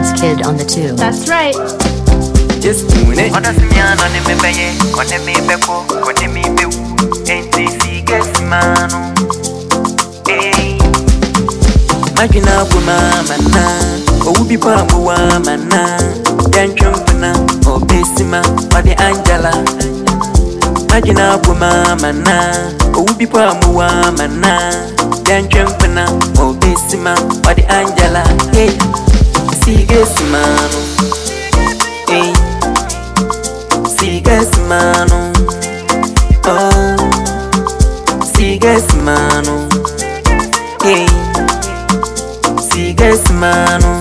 God's Kid on the tune. That's right. Just doing it. On me be me be NTC guess man. Hey. Magina mama na, o bi pa mama na. Dan chumpana, o besima, o de Angela. Magina mama na, o bi pa mama na. Dan chumpana, o besima, o de Angela. Hey, see guess man. Hey. Sigas mano, oh, sigas mano, hey, sigas mano,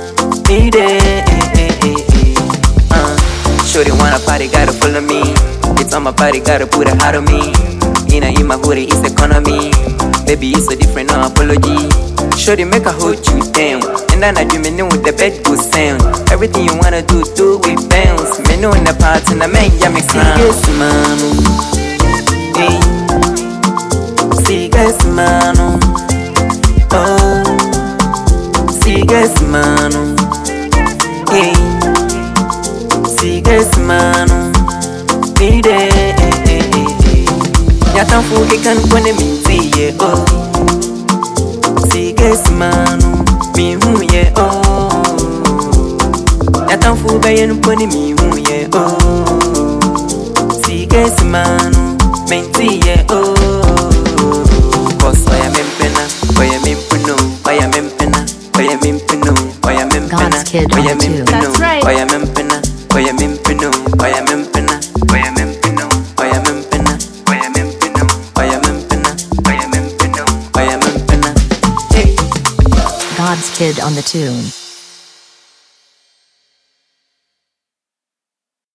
Shorty wanna party, gotta follow me. It's on my party, gotta put a heart on me. In my hoodie, it's economy. Baby, it's a different, no apology. Shorty make a hold you down, and then I dream in with the bed good sound. Everything you wanna do with bounce. Me know in the parts and I make ya make sense. Sigas mano, hey, sigas mano, oh, sigas mano, hey, sigas mano, need it. Yatan fuge kan kone minti ye oh. Sigas mano, mi huye oh. Yatan fuge yen kone mi huye oh. Sigas mano, minti ye oh. Cause I am impena, I am impuno, I am impena, I am impuno, I am impena. God's Kid on the tune. That's right. I am impena, I am impino, I am impena, I am impino, I am impena, I am impino, I am impena, I am impino, I am impena. Hey. God's Kid on the tune.